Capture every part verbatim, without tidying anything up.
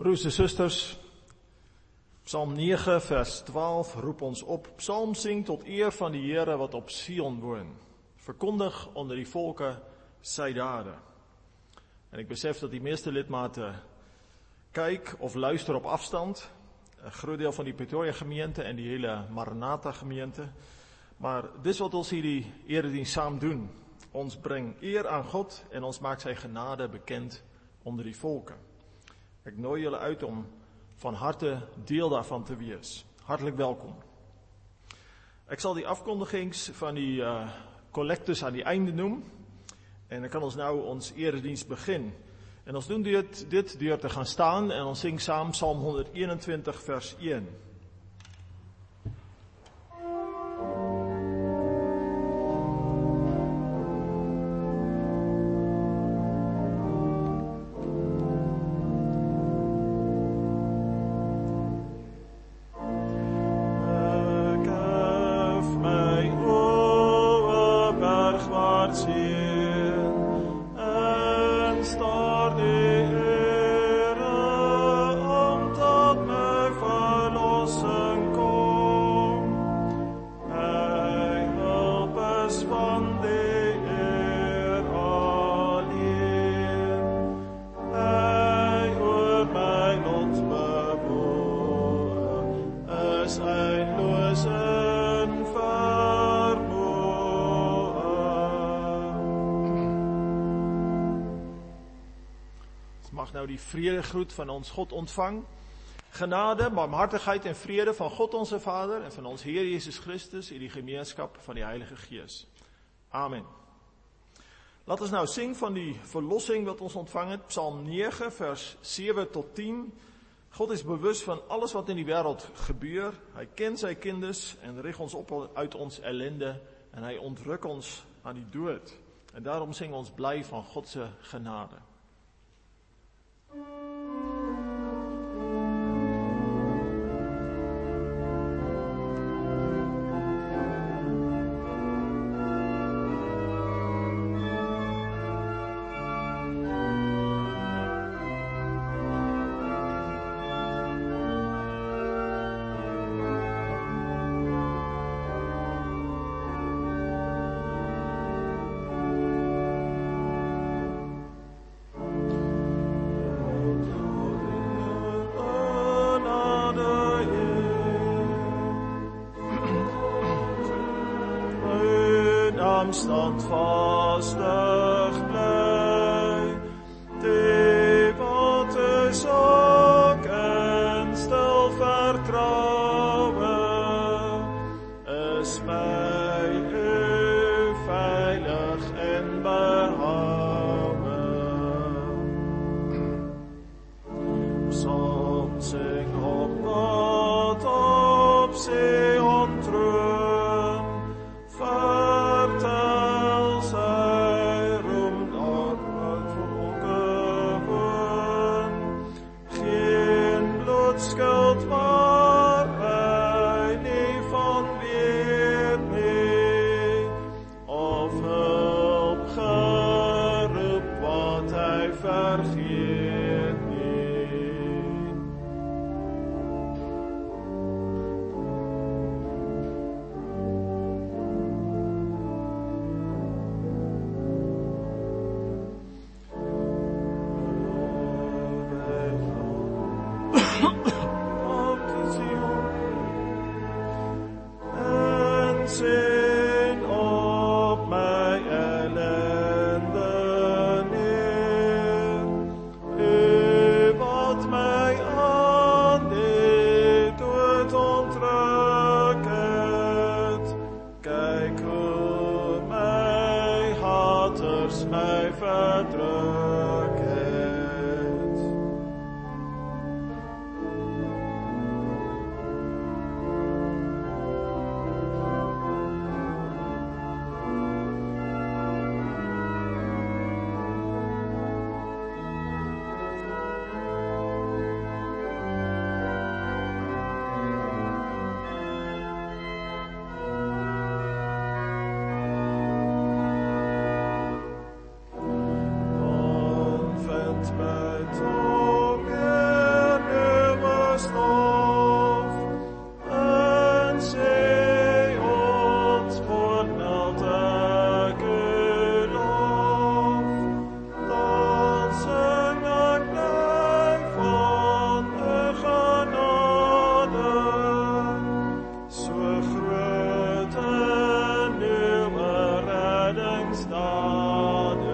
Broers en zusters, Psalm negen vers twaalf roep ons op. Psalm zing tot eer van die Here wat op Sion woon. Verkondig onder die volke sy dade. En ik besef dat die meeste lidmaten kyk of luister op afstand. Een groot deel van die Pretoria gemeente en die hele Maranatha gemeente. Maar dis wat ons hierdie erediens saam doen. Ons bring eer aan God en ons maak sy genade bekend onder die volke. Ek nooi julle uit om van harte deel daarvan te wees. Hartelijk welkom. Ek sal die afkondigings van die uh, collectus aan die einde noem. En dan kan ons nou ons erediens begin. En ons doen dit, dit deur te gaan staan en ons sing saam Psalm honderdeenentwintig vers een. Die vredegroet van ons God ontvang. Genade, barmhartigheid en vrede van God onze Vader en van ons Heer Jezus Christus in die gemeenskap van die Heilige Gees. Amen. Laat ons nou sing van die verlossing wat ons ontvang het. Psalm negen vers zeven tot tien. God is bewus van alles wat in die wêreld gebeur. Hy ken sy kinders en rig ons op uit ons ellende en hy ontruk ons aan die dood. En daarom sing ons bly van God se genade. Standvastig bly, die wat is ook en stil vertrouwe, is my u veilig en behoue. Psalm sing op wat op Sion troon, vertel sy roem daar wat volke woon. Geen bloedskuld waar hy nie van weet nie, of hulp geroep wat hy vergeet nie. reddingsdade.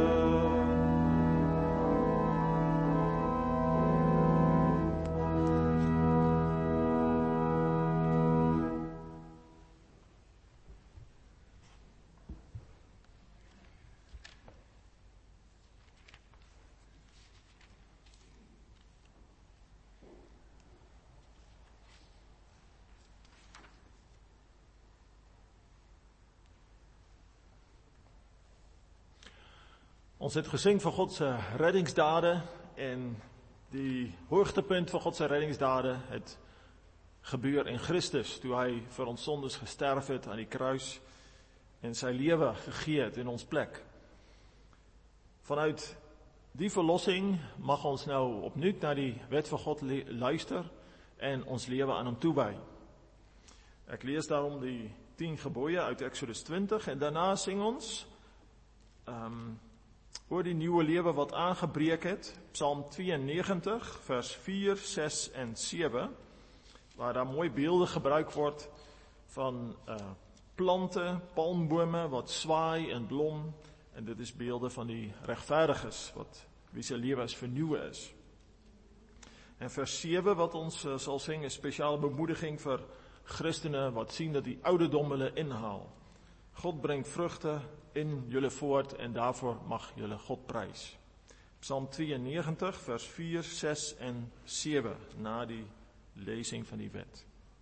Ons het gesing van God se reddingsdade en die hoogtepunt van God se reddingsdade het gebeur in Christus toe hy vir ons sondes gesterf het aan die kruis en sy lewe gegee het in ons plek. Vanuit die verlossing mag ons nou opnuut na die wet van God luister en ons lewe aan hom toewy. Ek lees daarom die tien gebooie uit Exodus twintig en daarna sing ons um, oor die nieuwe lewe wat aangebreek het, Psalm tweeënnegentig, vers vier, ses en sewe, waar daar mooi beelde gebruik word van uh, plante, palmbome wat swaai en blom, en dit is beelde van die regverdiges, wat wie se lewe as vernuwe is. En vers sewe wat ons uh, sal sing, is spesiale bemoediging vir Christene wat sien dat die ouderdom hulle inhaal. God bring vrugte in julle voort en daarvoor mag julle God prys. Psalm tweeënnegentig, vers vier, ses en sewe, na die lezing van die wet.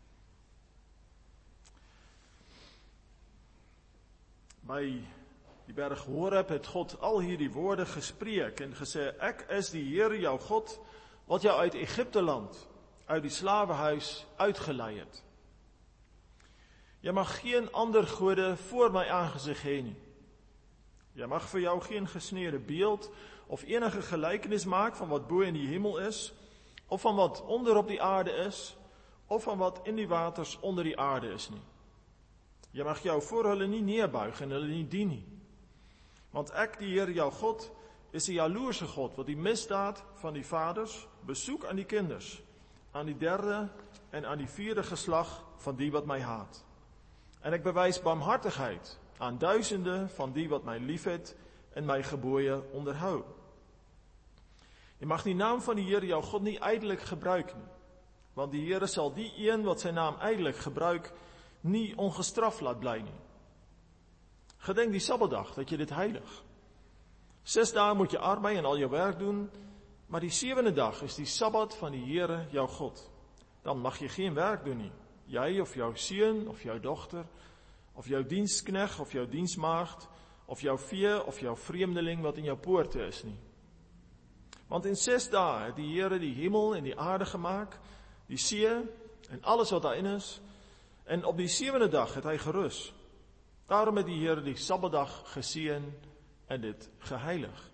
By die berg Horeb het God al hierdie woorde gespreek en gesê, ek is die Here jou God, wat jou uit Egipte land, uit die slawehuis uitgelei het. Jy mag geen ander gode voor my aangesig hê nie. Jy mag vir jou geen gesneede beeld of enige gelykenis maak van wat bo in die hemel is, of van wat onder op die aarde is, of van wat in die waters onder die aarde is nie. Jy mag jou voor hulle nie neerbuig en hulle nie dien nie. Want ek, die Here jou God, is 'n jaloerse God, wat die misdaad van die vaders besoek aan die kinders, aan die derde en aan die vierde geslag van die wat my haat. En ek bewys barmhartigheid aan duisende van die wat my liefhet en my gebooie onderhou. Jy mag die naam van die Here jou God nie ydelik gebruik nie, want die Here sal die een wat sy naam ydelik gebruik, nie ongestraf laat bly nie. Gedenk die Sabbatdag, dat jy dit heilig. Ses dae moet jy arbei en al jou werk doen, maar die sewende dag is die Sabbat van die Here jou God. Dan mag jy geen werk doen nie. Jy of jou seun of jou dogter, of jou dienskneg of jou diensmaagd, of jou vee of jou vreemdeling wat in jou poorte is nie. Want in ses dae het die Here die hemel en die aarde gemaak, die see en alles wat daarin is, en op die sewende dag het hy gerus. Daarom het die Here die Sabbatdag geseën en dit geheilig.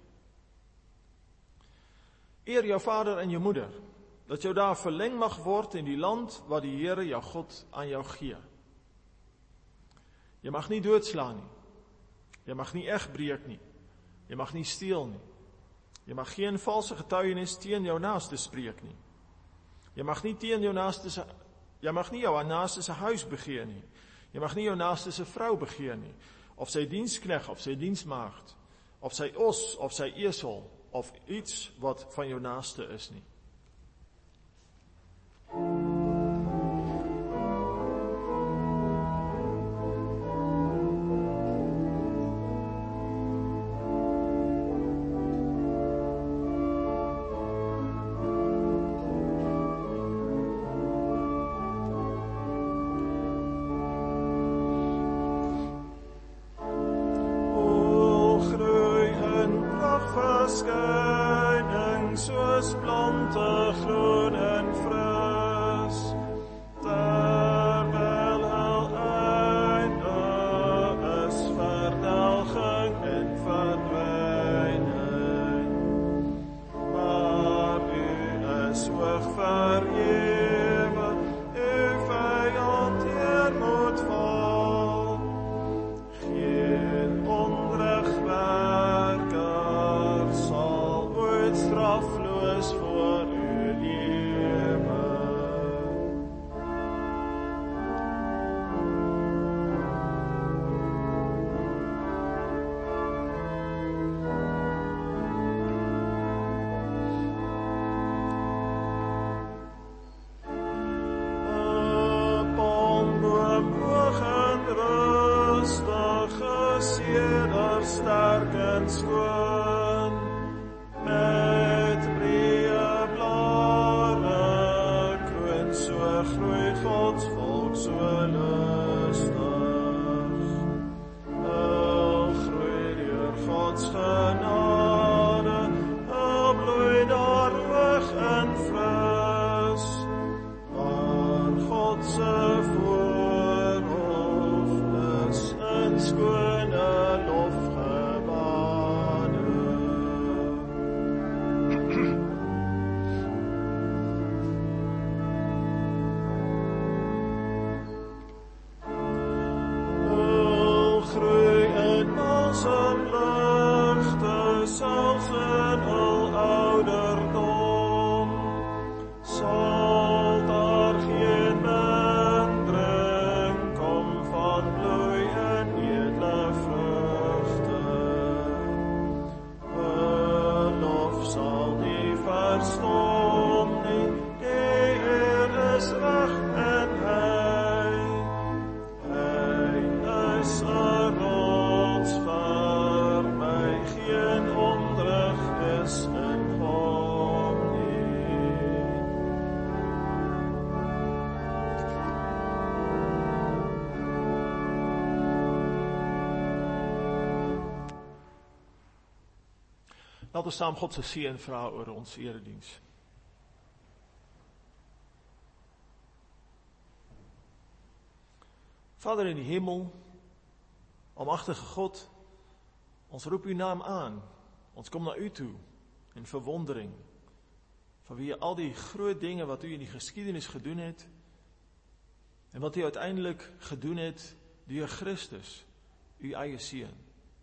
Eer jou vader en jou moeder, dat jou daar verleng mag word in die land wat die Here jou God aan jou gee. Jy mag nie doodslaan nie. Jy mag nie egbreek nie. Jy mag nie steel nie. Jy mag geen valse getuienis teen jou naaste spreek nie. Jy mag nie teen jou naaste se jy mag nie jou naaste se huis begeer nie. Jy mag nie jou naaste se vrou begeer nie, of sy dienskneg of sy diensmaagd, of sy os of sy esel, of iets wat van jou naaste is nie. Strafloos voor u sterk en skoon, met breë blare kroon, so groeit Gods volk so lustig. Hul groei deur Gods genade, hul bloei daar hoog en fris, waar God se voorhof is in skone lofgebade. Hul groei in balsemligte, selfs in hul ouderdom, sal daar geen mindering kom van bloei en edele vrugte. Hul lof sal nie verstom nie, die Heer is reg en hy, hy is 'n rots vir my, geen onreg is in hom nie. Laat ons saam God se seën vra oor ons erediens. Vader in die hemel, almagtige God, ons roep uw naam aan. Ons kom na u toe in verwondering vanweë al die groot dinge wat u in die geskiedenis gedoen het en wat u uiteindelik gedoen het deur Christus, uw eie seun.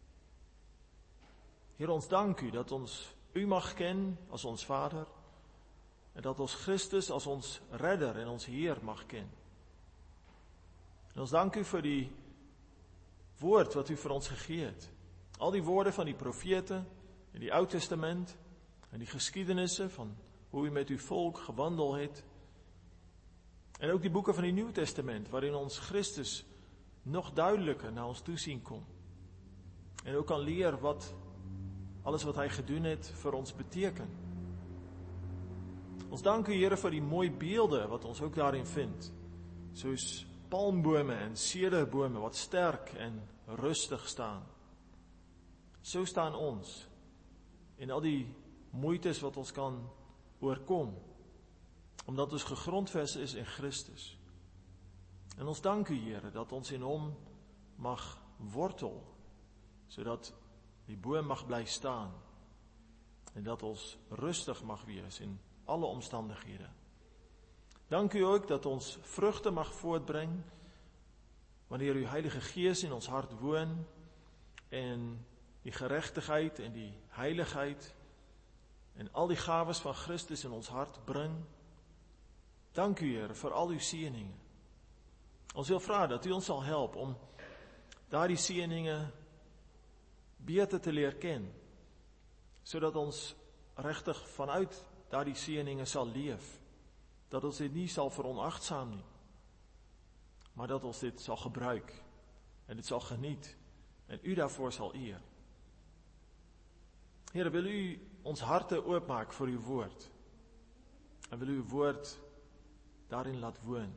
Heer, ons dank u dat ons u mag ken as ons Vader en dat ons Christus as ons redder en ons Heer mag ken. En ons dank u vir die woord wat u vir ons gegee het. Al die woorde van die profete in die Ou Testament en die geskiedenisse van hoe u met uw volk gewandel het. En ook die boeke van die Nuwe Testament waarin ons Christus nog duideliker na ons toe sien kom. En ook kan leer wat alles wat hy gedoen het vir ons beteken. Ons dank u, Here, vir die mooi beelde wat ons ook daarin vind. Soos palmbome en sederbome wat sterk en rustig staan. So staan ons en al die moeites wat ons kan oorkom, omdat ons gegrondves is in Christus. En ons dank u, Here, dat ons in hom mag wortel, sodat die boom mag bly staan en dat ons rustig mag wees in alle omstandighede. Dank u ook dat ons vrugte mag voortbring wanneer uw Heilige Gees in ons hart woon en die geregtigheid en die heiligheid en al die gawes van Christus in ons hart bring. Dank u, Heer, vir al uw seëninge. Ons wil vra dat u ons sal help om daardie seëninge beter te leer ken, sodat ons regtig vanuit daardie seëninge sal leef, dat ons dit nie sal veronagsaam nie, maar dat ons dit sal gebruik en dit sal geniet en u daarvoor sal eer. Here, wil u ons harte oopmaak vir uw woord en wil u uw woord daarin laat woon.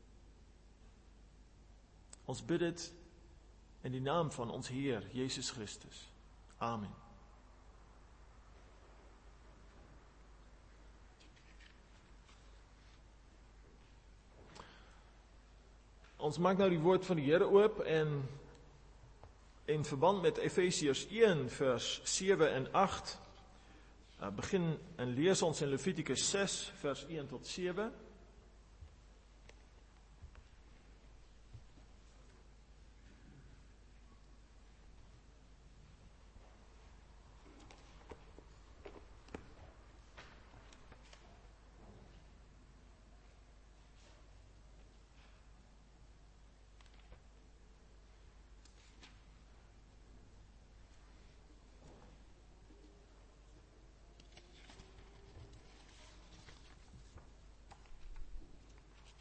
Ons bid dit in die naam van ons Heer, Jezus Christus. Amen. Ons maak nou die woord van die Here oop en in verband met Efesiërs een vers sewe en agt uh, begin en lees ons in Levitikus ses vers een tot sewe.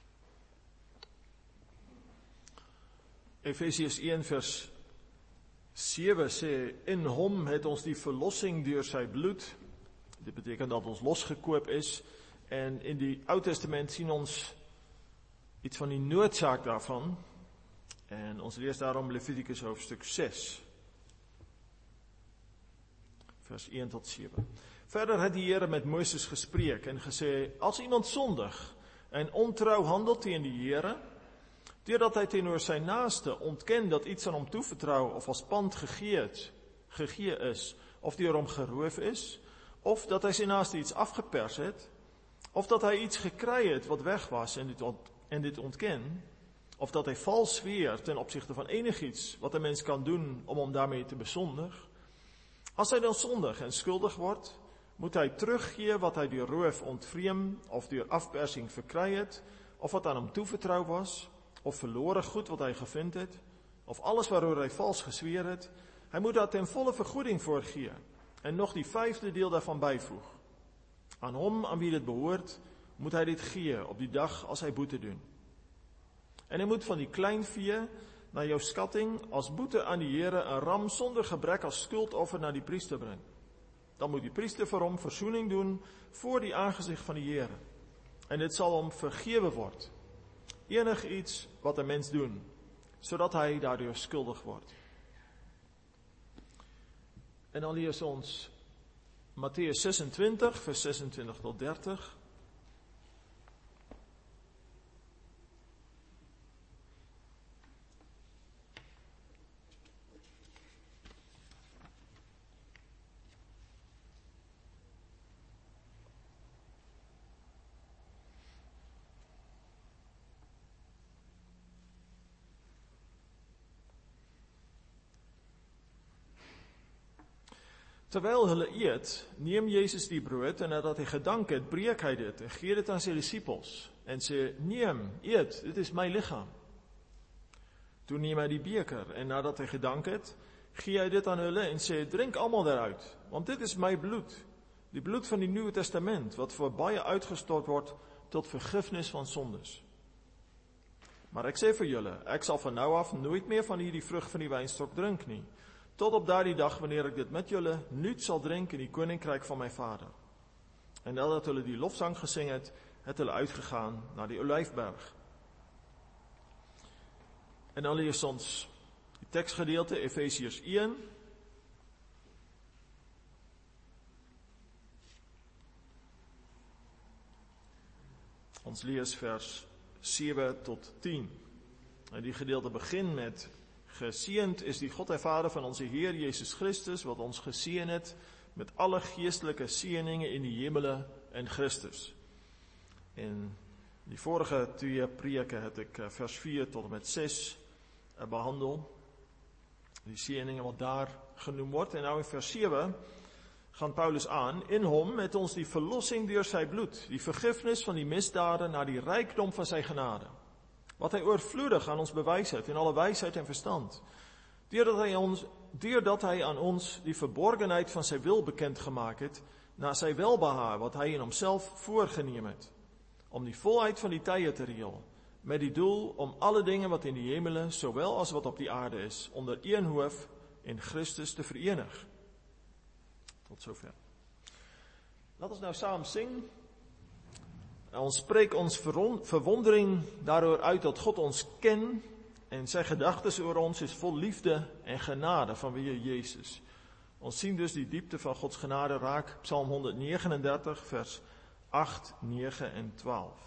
Efesiërs een vers sewe sê, in hom het ons die verlossing deur sy bloed. Dit beteken dat ons losgekoop is. En in die Ou Testament sien ons iets van die noodsaak daarvan. En ons lees daarom Levitikus hoofstuk ses. Vers een tot sewe. Verder het die Here met Moses gespreek en gesê, as iemand sondig en ontrou handel teen die Here, deurdat hy teenoor sy naaste ontken dat iets aan hom toevertrou of as pand gegee het, gegee is, of deur hom geroof is, of dat hy sy naaste iets afgepers het, of dat hy iets gekry het wat weg was en dit, ont, en dit ontken, of dat hy vals zweer ten opsigte van enigiets wat 'n mens kan doen om hom daarmee te besondig. As hy dan sondig en skuldig word, moet hy teruggee wat hy deur roof ontvreem of deur afpersing verkry het, of wat aan hom toevertrou was, of verlore goed wat hy gevind het, of alles waaroor hy vals gesweer het. Hy moet daar ten volle vergoeding voor gee en nog die vyfde deel daarvan byvoeg. Aan hom aan wie dit behoort, moet hy dit gee op die dag as hy boete doen. En hy moet van die kleinvee na jou skatting as boete aan die Here 'n ram sonder gebrek as skuldoffer na die priester bring. Dan moet die priester vir hom versoening doen voor die aangesig van die Here. En dit sal hom vergewe word. Enig iets wat 'n mens doen, sodat hy daardeur skuldig word. En dan lees ons Matteus sesentwintig, vers sesentwintig tot dertig. Terwyl hulle eet, neem Jezus die brood en nadat hy gedank het, breek hy dit en gee dit aan sy disippels en sê, neem, eet, dit is my liggaam. Toe neem hy die beker en nadat hy gedank het, gee hy dit aan hulle en sê, drink almal daaruit, want dit is my bloed, die bloed van die Nuwe Testament, wat vir baie uitgestort word tot vergifnis van sondes. Maar ek sê vir julle, ek sal van nou af nooit meer van hierdie vrug van die wynstok drink nie, tot op daardie dag wanneer ek dit met julle nuut sal drink in die koninkryk van my Vader. En nadat hulle die lofsang gesing het, het hulle uitgegaan na die Olyfberg. En dan lees ons die teksgedeelte Efesiërs een. Ons lees vers sewe tot tien. En die gedeelte begin met: Geseënd is die God en Vader van onze Heer Jezus Christus, wat ons geseën het met alle geestelike seëninge in die hemele in Christus. En die vorige twee preke het ek vers vier tot en met ses behandel. Die seëninge wat daar genoem word. En nou in vers sewe gaan Paulus aan: in hom het ons die verlossing deur sy bloed, die vergifnis van die misdade na die rykdom van sy genade, wat hy oorvloedig aan ons bewys het in alle wysheid en verstand, deurdat hy, ons, deurdat hy aan ons die verborgenheid van sy wil bekend gemaak het, na sy welbehae wat hy in homself voorgeneem het, om die volheid van die tye te reël, met die doel om alle dinge wat in die hemele, sowel as wat op die aarde is, onder een hoof in Christus te verenig. Tot sover. Laat ons nou saam sing. Ons spreek ons verwondering daaroor uit dat God ons ken en sy gedagtes oor ons is vol liefde en genade vanweë Jezus. Ons sien dus die diepte van Gods genade raak, Psalm honderdnegenendertig, vers agt, negen en twaalf.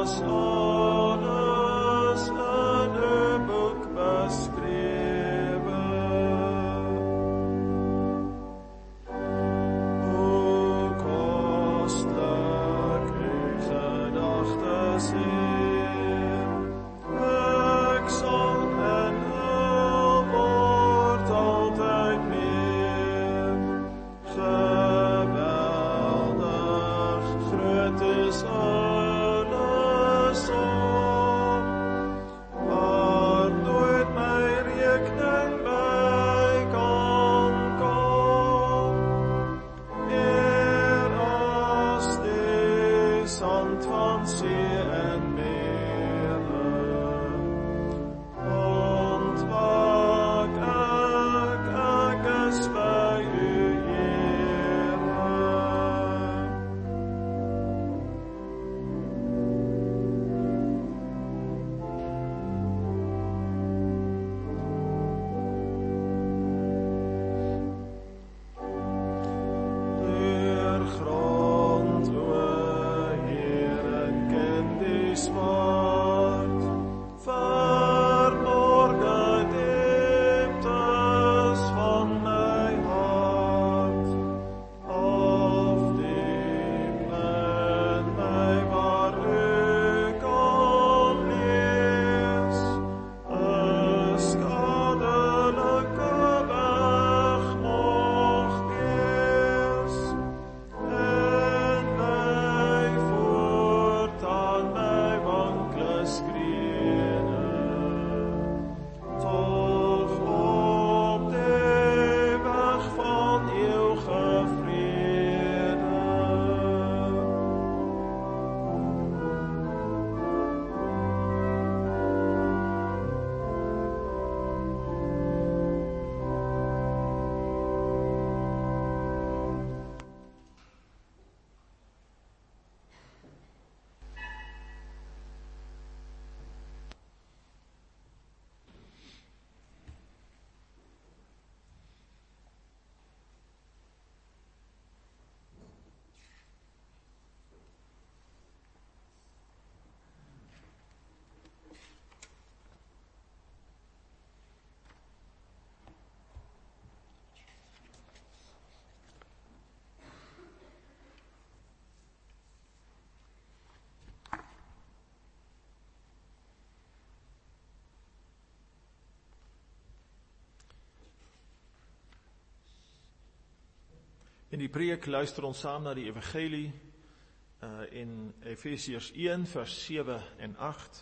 In die preek luister ons saam na die evangelie uh, in Efesiërs een vers sewe en agt.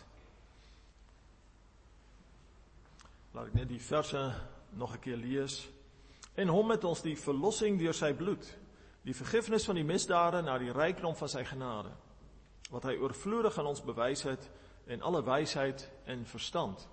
Laat ek net die verse nog 'n keer lees. En hom het ons die verlossing deur sy bloed, die vergifnis van die misdade na die rykdom van sy genade, wat hy oorvloedig aan ons bewys het in alle wysheid en verstand.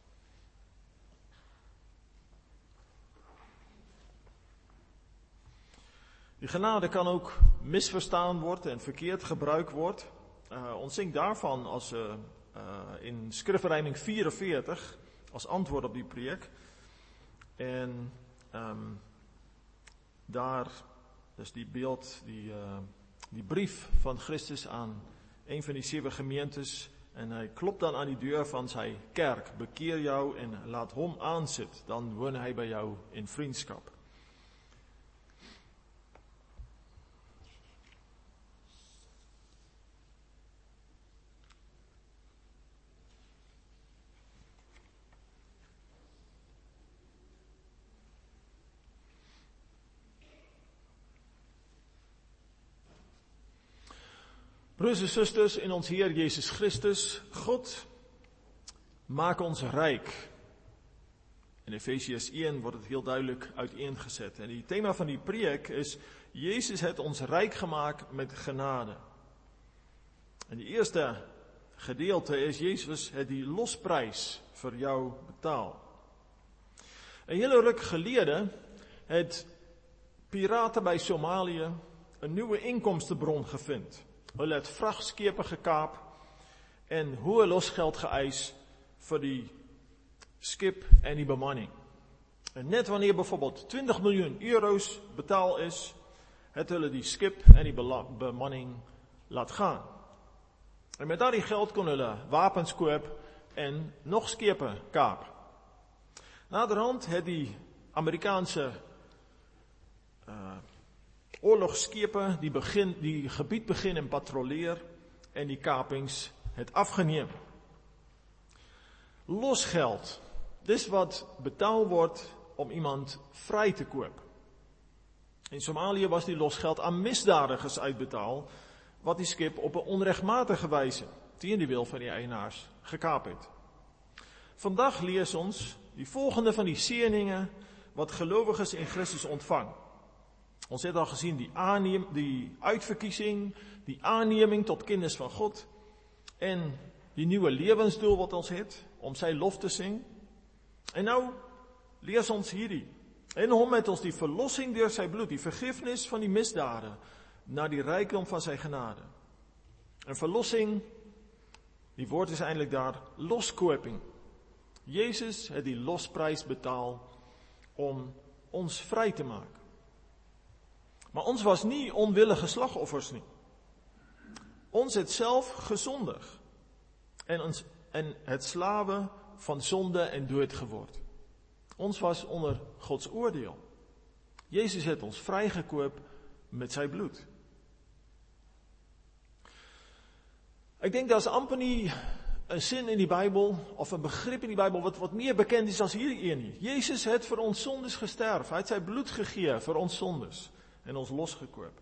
Die genade kan ook misverstaan word en verkeerd gebruik word. Uh, ons sing daarvan as uh, uh, in skrifverryming vyf-en-veertig as antwoord op die preek. En um, daar is die beeld, die, uh, die brief van Christus aan een van die sewe gemeentes. En hy klop dan aan die deur van sy kerk. Bekeer jou en laat hom aansit. Dan woon hy by jou in vriendskap. Broers en susters, in ons Heer Jezus Christus, God maak ons ryk. In Efesiërs een word het heel duidelik uiteengezet. En die thema van die preek is, Jezus het ons ryk gemaakt met genade. En die eerste gedeelte is, Jezus het die losprys vir jou betaal. Een hele ruk gelede het piraten by Somalië een nieuwe inkomstenbron gevind. Hulle het vragtskepe gekaap en hoë losgeld geëis vir die skip en die bemanning. En net wanneer bijvoorbeeld twintig miljoen euro's betaal is, het hulle die skip en die bemanning laat gaan. En met daardie geld kon hulle wapens koop en nog skepe kaap. Naderhand het die Amerikaanse uh, oorlogsschepen die, begin, die gebied begin en patrolleer en die kapings het afgeneem. Losgeld, dis wat betaald wordt om iemand vrij te koop. In Somalië was die losgeld aan misdadigers uitbetaald, wat die skip op een onrechtmatige wijze, teen die wil van die eienaars, gekaap het. Vandaag lees ons die volgende van die seëningen wat gelowiges in Christus ontvang. Ons het al gezien die, aanneem, die uitverkiezing, die aanneming tot kinders van God en die nieuwe levensdoel wat ons het, om sy lof te sing. En nou lees ons hierdie. En hom het ons die verlossing deur sy bloed, die vergifnis van die misdade, na die rijkdom van sy genade. En verlossing, die woord is eindelijk daar, loskoping. Jezus het die losprys betaal om ons vry te maak. Maar ons was nie onwillige slagoffers nie. Ons het self gesondig en, ons, en het slawe van sonde en dood geword. Ons was onder Gods oordeel. Jezus het ons vrygekoop met sy bloed. Ek dink daar is amper nie 'n sin in die Bybel of 'n begrip in die Bybel wat wat meer bekend is as hierdie een nie. Jezus het vir ons sondes gesterf. Hy het sy bloed gegee vir ons sondes en ons losgekoop.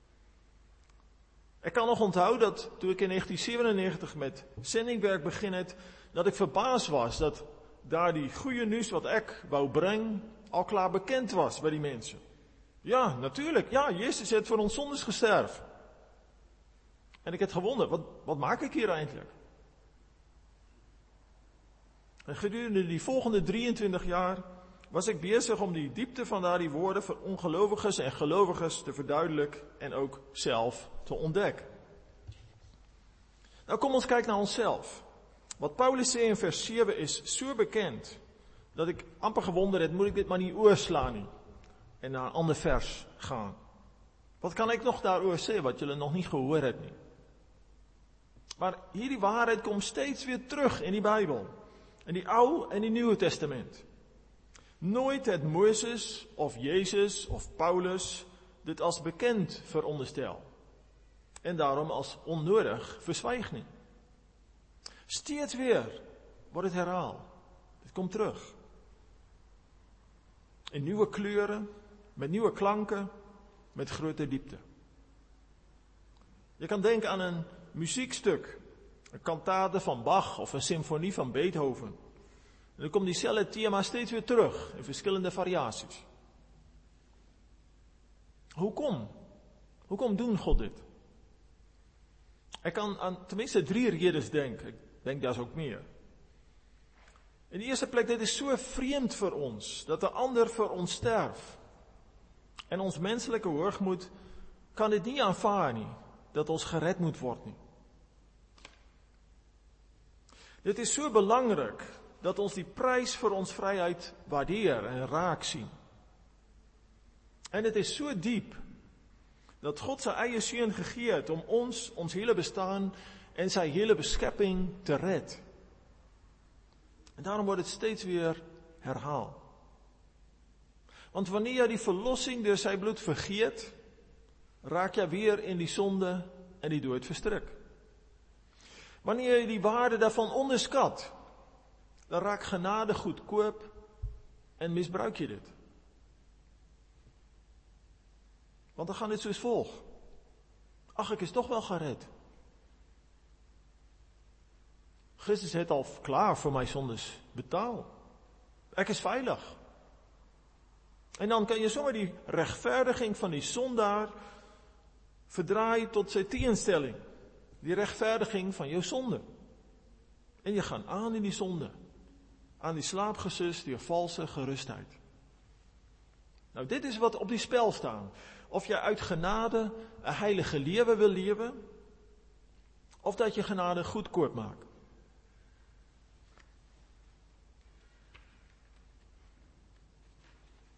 Ek kan nog onthou dat toe ek in negentien sewenennegentig met sendingwerk begin het, dat ek verbaas was dat daar die goeie nuus wat ek wou bring al klaar bekend was by die mense. Ja, natuurlijk, ja, Jezus het vir ons sondes gesterf. En ek het gewonder, wat, wat maak ek hier eindelijk? En gedurende die volgende drieëntwintig jaar was ek besig om die diepte van daardie woorde vir ongelowiges en gelowiges te verduidelik en ook self te ontdek. Nou kom ons kyk na onsself. Wat Paulus sê in vers sewe is so bekend, dat ek amper gewonder het, moet ek dit maar nie oorslaan nie, en naar een ander vers gaan. Wat kan ek nog daaroor sê, wat julle nog nie gehoor het nie? Maar hierdie waarheid kom steeds weer terug in die Bybel, in die Ou en die Nieuwe Testament. Nooit het Moses of Jezus of Paulus dit als bekend veronderstel, en daarom als onnodig verswyg nie. Steeds weer word het herhaal. Dit komt terug. In nieuwe kleuren, met nieuwe klanken, met grote diepte. Je kan denken aan een muziekstuk, een kantate van Bach of een symfonie van Beethoven. En dan komt diezelfde thema steeds weer terug in verschillende variaties. Hoe kom? Hoe kom doen God dit? Ik kan aan tenminste drie redes denken. Ik denk daar is ook meer. In de eerste plek, dit is so vreemd vir ons, dat 'n ander vir ons sterf. En ons menslike hoogmoed kan dit nie aanvaar nie, dat ons gered moet word nie. Dit is so belangrik, dat ons die prys vir ons vryheid waardeer en raak sien. En dit is so diep, dat God sy eie seun gegee het, om ons, ons hele bestaan, en sy hele beskepping te red. En daarom wordt het steeds weer herhaal. Want wanneer jy die verlossing deur sy bloed vergeet, raak jy weer in die sonde en die dood verstrik. Wanneer jy die waarde daarvan onderskat, dan raak genade goedkoop en misbruik jy dit. Want dan gaan dit soos volg. Ag, ek is toch wel gered. Christus het al klaar vir my sondes betaal. Ek is veilig. En dan kan jy sommer die regverdiging van die sondaar verdraai tot sy teenstelling. Die regverdiging van jou sonde. En jy gaan aan in die sonde. Aan die slaapgesus, die valse gerustheid. Nou, dit is wat op die spel staan. Of jy uit genade 'n heilige lewe wil lewe, of dat jy genade goedkoop maak.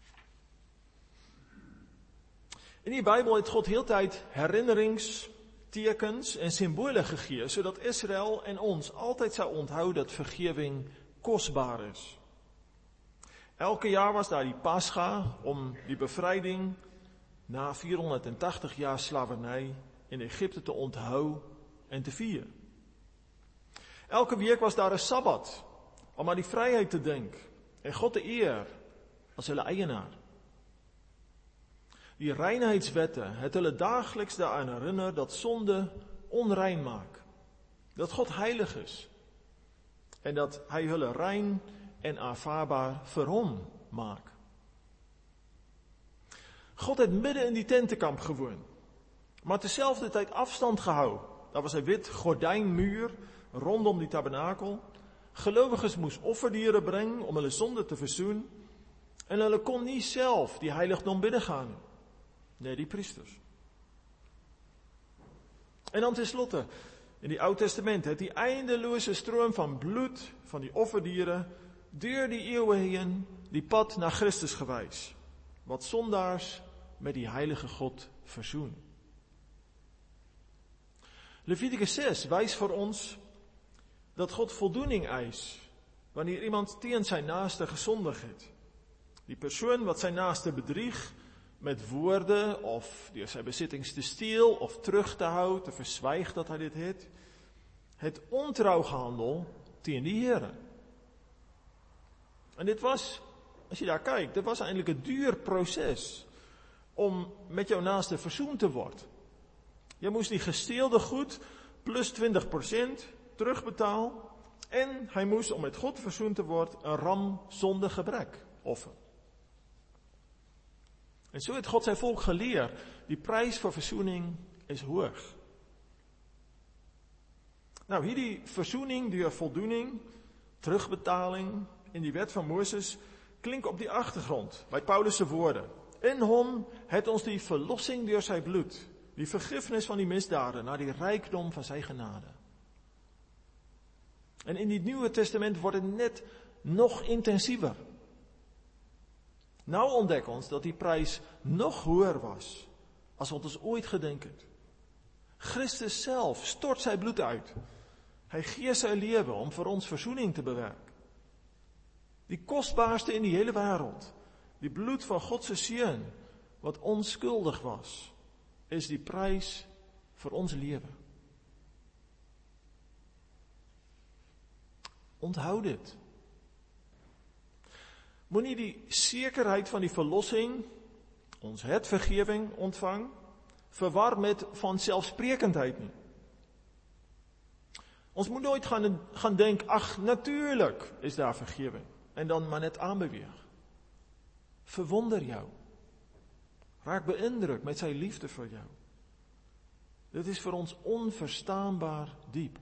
In die Bybel het God heeltyd herinnerings, tekens en simbole gegee, sodat Israel en ons altyd sou onthou dat vergewing kosbaar is. Elke jaar was daar die Pascha om die bevryding na vierhonderdtachtig jaar slavernij in Egypte te onthou en te vier. Elke week was daar 'n Sabbat om aan die vryheid te dink en God te eer as hulle eienaar. Die reinheidswette het hulle daagliks daaraan herinner dat sonde onrein maak, dat God heilig is en dat hy hulle rein en aanvaarbaar vir hom maak. God het midde in die tentekamp gewoon, maar terselfdertyd afstand gehou. Daar was 'n wit gordynmuur rondom die tabernakel. Gelowiges moes offerdiere bring om hulle sonde te versoen en hulle kon nie self die heiligdom binnegaan nie. Nee, die priesters. En dan tenslotte, in die Ou Testament het die eindelose stroom van bloed van die offerdiere deur die eeue heen die pad na Christus gewys, wat sondaars met die heilige God versoen. Levitikus ses wys vir ons dat God voldoening eis wanneer iemand teen sy naaste gesondig het. Die persoon wat sy naaste bedrieg met woorde of deur sy besittings te steel of terug te hou, te verswyg dat hy dit het, het ontrou gehandel teen die Here. En dit was, as jy daar kyk, dit was eintlik 'n duur proses om met jou naaste versoen te word. Jy moes die gesteelde goed plus twintig persent terugbetaal en hy moes, om met God versoen te word, 'n ram sonder gebrek offer. En so het God sy volk geleer, die prys vir versoening is hoog. Nou, hierdie versoening deur voldoening, terugbetaling in die wet van Moses klink op die agtergrond by Paulus se woorde. In hom het ons die verlossing deur sy bloed, die vergifnis van die misdade na die rykdom van sy genade. En in die Nuwe Testament word dit net nog intensiewer. Nou ontdek ons dat die prys nog hoër was as wat ons ooit gedink het. Christus self stort sy bloed uit. Hy gee sy lewe om vir ons versoening te bewerk. Die kosbaarste in die hele wêreld, die bloed van God se seun wat onskuldig was, is die prys vir ons lewe. Onthou dit. Moenie die sekerheid van die verlossing, ons het vergewing ontvang, verwar met vanselfsprekendheid nie. Ons moet nooit gaan, gaan denk, ag, natuurlijk is daar vergewing, en dan maar net aanbeweeg. Verwonder jou. Raak beïndruk met sy liefde vir jou. Dit is vir ons onverstaanbaar diep.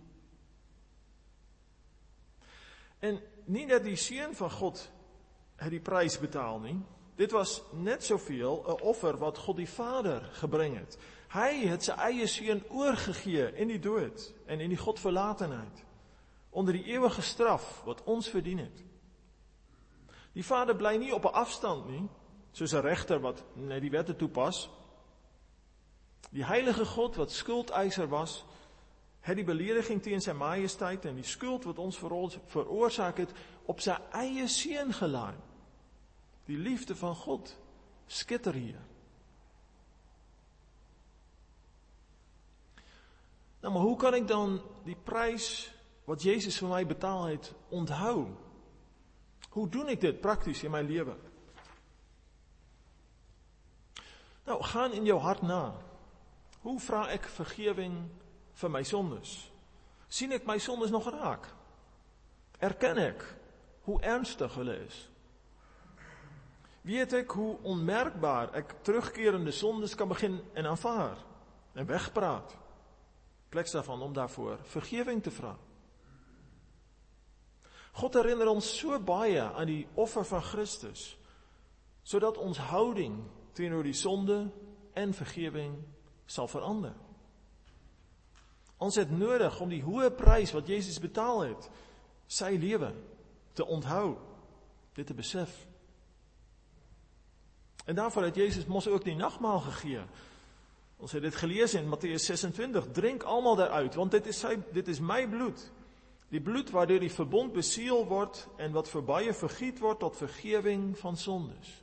En nie dat die seun van God het die prys betaal nie. Dit was net soveel 'n offer wat God die Vader gebring het. Hy het sy eie seun oorgegee in die dood en in die Godverlatenheid, onder die ewige straf wat ons verdien het. Die Vader bly nie op 'n afstand nie, soos 'n regter wat net die wette toepas. Die heilige God wat skuldeiser was, het die belediging teen sy majesteit en die skuld wat ons veroorsaak het, op sy eie seun gelaai. Die liefde van God skitter hier. Nou, maar hoe kan ek dan die prys wat Jezus vir my betaal het onthou? Hoe doen ek dit prakties in my lewe? Nou, gaan in jou hart na. Hoe vra ek vergewing vir my sondes? Sien ek my sondes nog raak? Erken ek hoe ernstig hulle is? Weet ek hoe onmerkbaar ek terugkerende sondes kan begin en aanvaar en wegpraat? In plaas daarvan om daarvoor vergewing te vra. God herinner ons so baie aan die offer van Christus, sodat ons houding teenoor die sonde en vergewing sal verander. Ons het nodig om die hoë prys wat Jezus betaal het, sy lewe te onthou, dit te besef. En daarvoor het Jezus mos ook die nagmaal gegee, Ons het dit gelees in Matteus sesentwintig. Drink allemaal daaruit, want dit is, sy, dit is my bloed. Die bloed waardeur die verbond besiel word en wat vir baie vergiet word tot vergewing van sondes.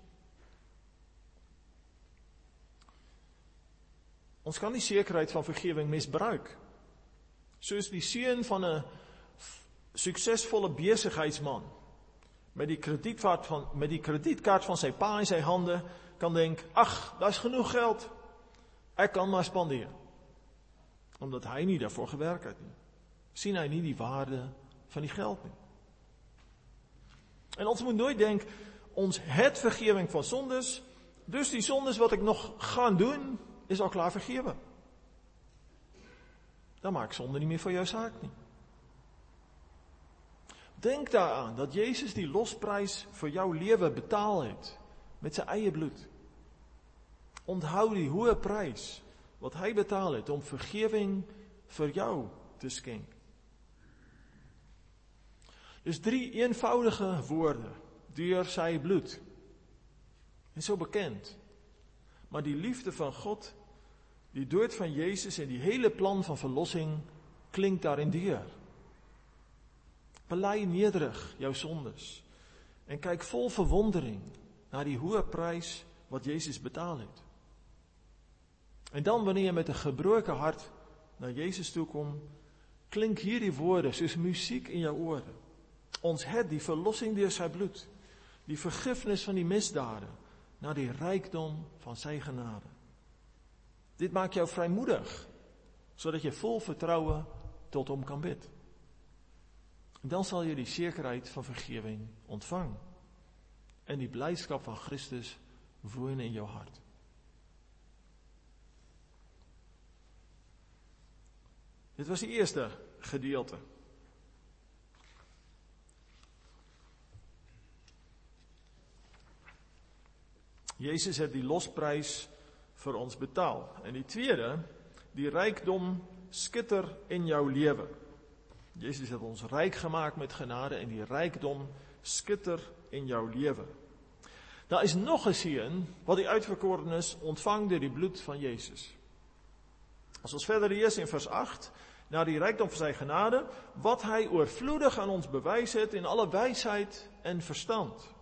Ons kan die sekerheid van vergewing misbruik. Soos die seun van 'n suksesvolle besigheidsman met die kredietkaart van, met die kredietkaart van sy pa in sy hande kan denk, ag, daar is genoeg geld. Ek kan maar spandeer. Omdat hy nie daarvoor gewerk het nie. Sien hy nie die waarde van die geld nie. En ons moet nooit denk, ons het vergewing van sondes, dus die sondes wat ek nog gaan doen, is al klaar vergewe. Dan maak sonde nie meer vir jou saak nie. Denk daaraan dat Jezus die losprys vir jou lewe betaal het, met sy eie bloed. Onthou die hoë prys wat hy betaal het om vergewing vir jou te skenk. Dus drie eenvoudige woorde, deur sy bloed. En so bekend. Maar die liefde van God, die dood van Jezus en die hele plan van verlossing klinkt daarin deur. Bely nederig jou sondes en kyk vol verwondering na die hoë prys wat Jezus betaal het. En dan wanneer jy met 'n gebroke hart na Jezus toe kom, klink hierdie woorde soos musiek in jou ore. Ons het die verlossing deur sy bloed, die vergifnis van die misdade, na die rykdom van sy genade. Dit maak jou vrymoedig, sodat jy vol vertroue tot hom kan bid. En dan sal jy die sekerheid van vergewing ontvang. En die blydskap van Christus woon in jou hart. Dit was die eerste gedeelte. Jezus het die losprys vir ons betaal. En die tweede, die rykdom skitter in jou lewe. Jezus het ons ryk gemaak met genade en die rykdom skitter in jou lewe. Daar is nog 'n seën wat die uitverkorenes ontvang deur die bloed van Jezus. As ons verder lees in vers agt, na die rykdom van sy genade, wat hy oorvloedig aan ons bewys het in alle wysheid en verstand.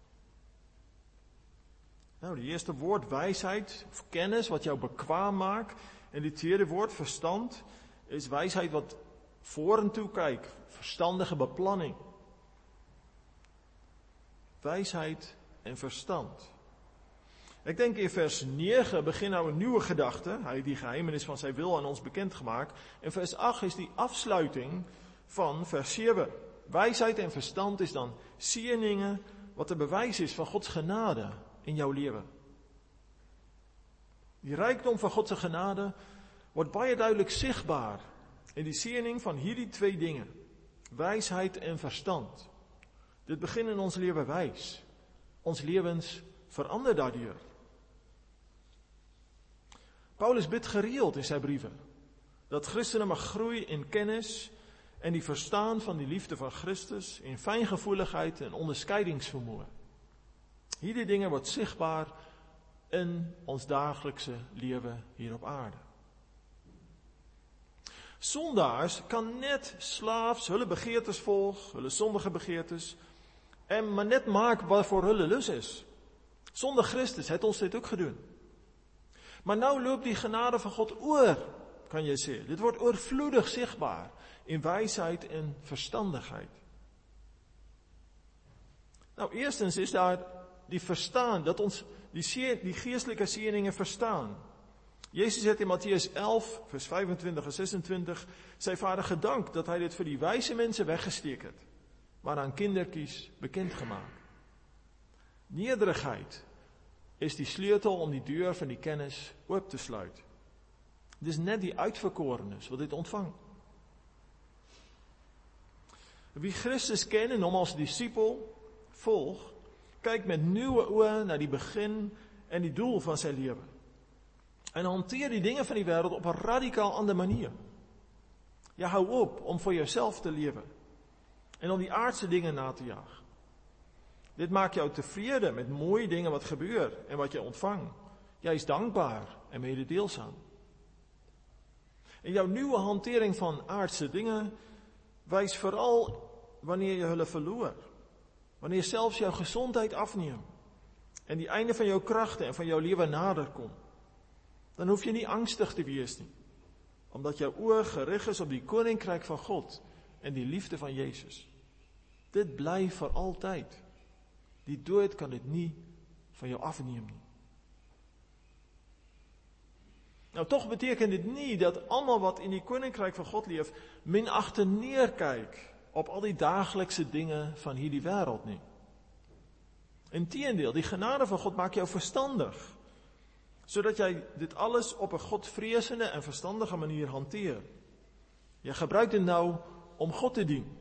Nou, die eerste woord wysheid of kennis wat jou bekwaam maak, en die tweede woord verstand is wysheid wat vorentoe kyk, verstandige beplanning. Wysheid en verstand. Ek dink in vers nege begin nou 'n nuwe gedagte. Hy het die geheimenis van sy wil aan ons bekend gemaak. En vers agt is die afsluiting van vers sewe. Wysheid en verstand is dan seëninge wat 'n bewys is van Gods genade in jou lewe. Die rykdom van God se genade word baie duidelik sigbaar in die seëning van hierdie twee dinge, wysheid en verstand. Dit begin in ons lewe wys. Ons lewens verander daardeur. Paulus bid gereeld in sy briewe dat Christene mag groei in kennis en die verstaan van die liefde van Christus, en fyngevoeligheid en onderskeidingsvermoë. Hierdie dinge word sigbaar in ons daaglikse lewe hier op aarde. Sondaars kan net slaafs hulle begeertes volg, hulle sondige begeertes, en maar net maak waarvoor hulle lus is. Sonder Christus het ons dit ook gedoen. Maar nou loop die genade van God oor, kan jy sê. Dit word oorvloedig sigbaar in wysheid en verstandigheid. Nou, eerstens is daar die verstaan, dat ons die, see, die geestelike seëninge verstaan. Jezus het in Matteus elf, vers vyfentwintig en sesentwintig, sy Vader gedank dat hy dit vir die wyse mense weggesteek het, maar aan kindertjies bekend gemaak. Nederigheid is die sleutel om die deur van die kennis oop te sluit. Dit is net die uitverkorenes wat dit ontvang. Wie Christus ken en hom as disipel volg, kyk met nuwe oë na die begin en die doel van sy lewe. En hanteer die dinge van die wêreld op 'n radikaal ander manier. Jy hou op om vir jouself te lewe en om die aardse dinge na te jaag. Dit maak jou tevrede met mooie dinge wat gebeur en wat jy ontvang. Jy is dankbaar en mededeelsaam. En jouw nieuwe hantering van aardse dingen wijst vooral wanneer je hulle verloor. Wanneer zelfs jouw gezondheid afneemt. En die einde van jouw krachten en van jouw leven nader komt. Dan hoef je niet angstig te wees nie. Omdat jouw oor gerig is op die koninkrijk van God. En die liefde van Jezus. Dit blijft voor altijd. Die dood kan dit niet van jou afnemen. Nou, toch betekent dit niet dat allemaal wat in die koninkrijk van God leeft, minachter neerkijkt op al die dagelijkse dingen van hierdie wereld nie. Integendeel, die genade van God maakt jou verstandig. Zodat jij dit alles op een godvrezende en verstandige manier hanteert. Je gebruikt het nou om God te dienen.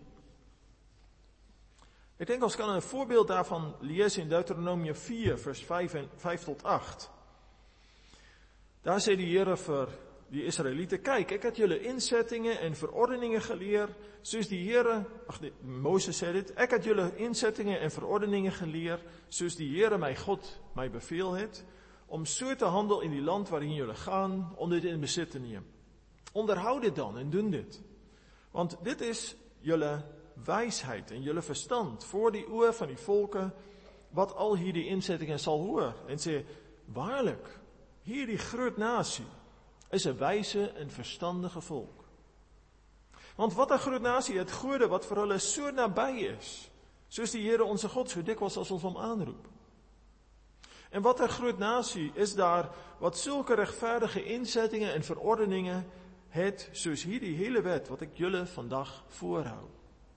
Ik denk als kan een voorbeeld daarvan lezen in Deuteronomium vier, vers vijf, en, vijf tot acht. Daar zei de Heere voor die Israëlieten, kijk, ik had jullie inzettingen en verordeningen geleerd, soos die Heere, ach nee, Moses zei dit, ik had jullie inzettingen en verordeningen geleerd, soos die Heere my God my beveel het, om so te handel in die land waarin jullie gaan, om dit in bezit te nemen. Onderhoud dit dan en doen dit. Want dit is jullie wijsheid en jullie verstand voor die oor van die volken, wat al hier die inzettingen zal horen. En sê, waarlijk, hier die groot nasie is een wijze en verstandige volk. Want wat een groot nasie, het goede wat voor hulle so nabij is, soos die Here onze God so dikwijls as ons hom aanroep. En wat een groot nasie is daar, wat zulke rechtvaardige inzettingen en verordeningen het, soos hier die hele wet, wat ik jullie vandag voorhoud.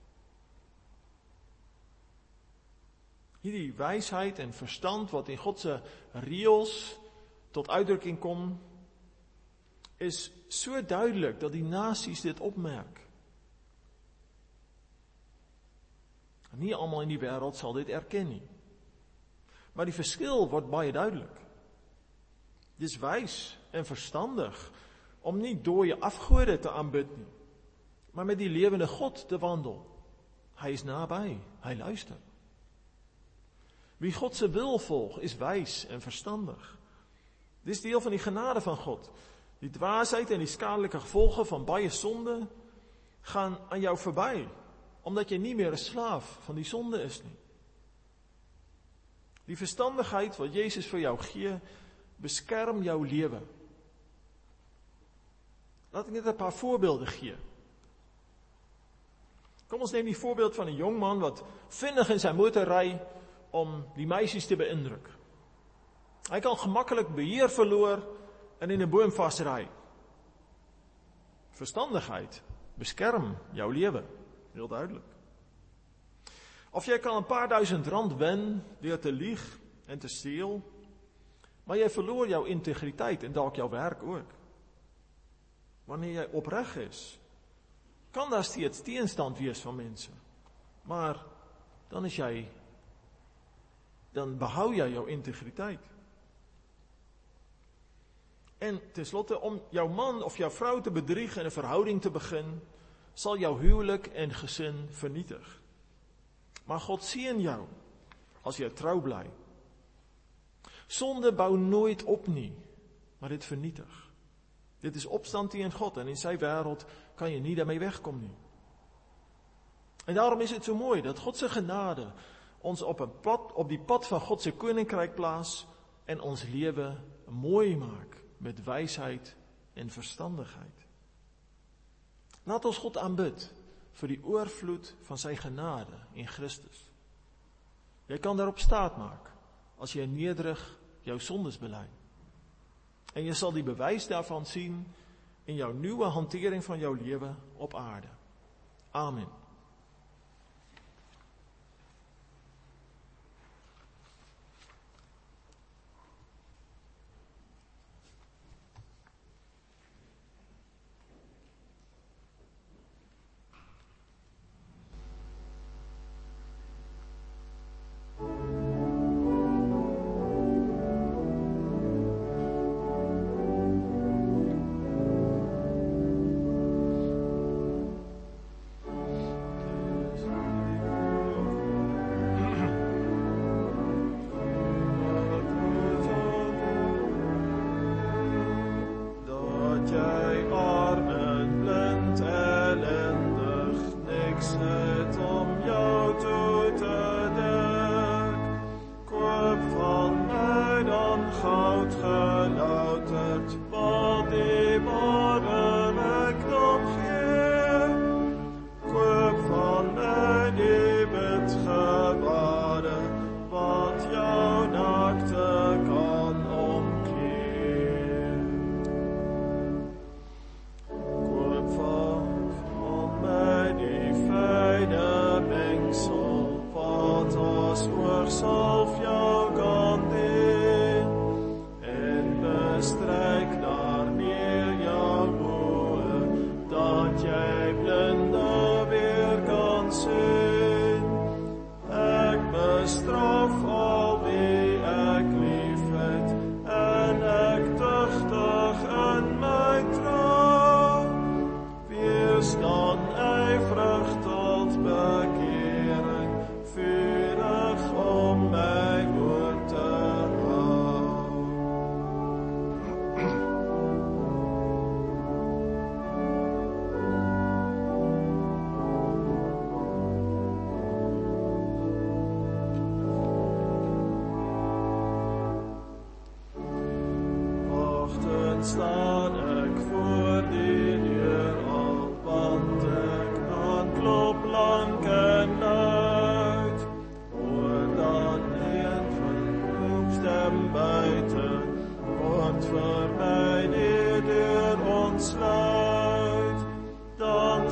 Hierdie wijsheid en verstand wat in Godse reëls tot uitdrukking komt, is so duidelijk dat die nasies dit opmerken. Nie allemaal in die wêreld sal dit erken nie. Maar die verschil wordt baie duidelijk. Dit is wijs en verstandig om nie dooie afgode te aanbid nie, maar met die lewende God te wandel. Hy is nabij, hy luister. Wie God se wil volg, is wijs en verstandig. Dit is deel van die genade van God. Die dwaasheid en die skadelijke gevolgen van baie sonde gaan aan jou voorbij, omdat je niet meer een slaaf van die zonde is nie. Die verstandigheid wat Jezus voor jou gee, beskerm jouw leven. Laat ik net een paar voorbeelden geven. Kom ons neem die voorbeeld van een jongman wat vinnig in zijn motor rijdt om die meisjes te beïndrukken. Hij kan gemakkelijk beheer verloor en in een boom vastrijden. Verstandigheid, beskerm jouw leven. Heel duidelijk. Of jij kan een paar duizend rand winnen door te lieg en te steel, maar jij verloor jouw integriteit en dalk jouw werk ook. Wanneer jij oprecht is, kan daar steeds tegenstand wees van mensen. Maar dan is jij, dan behoud jij jouw integriteit. En tenslotte, om jouw man of jouw vrouw te bedriegen en een verhouding te beginnen, zal jouw huwelijk en gezin vernietigen. Maar God zien jou, als jij trouw blijft. Zonde bouw nooit op nie, maar dit vernietigt. Dit is opstand tegen God en in zijn wereld kan je niet daarmee wegkomen. Nie. En daarom is het zo mooi dat God zijn genade ons op, een pad, op die pad van God zijn koninkrijk plaats en ons leven mooi maakt met wijsheid en verstandigheid. Laat ons God aanbid voor die oorvloed van zijn genade in Christus. Jij kan daarop staat maken als je nederig jouw zondes belijdt. En je zal die bewijs daarvan zien in jouw nieuwe hantering van jouw leven op aarde. Amen.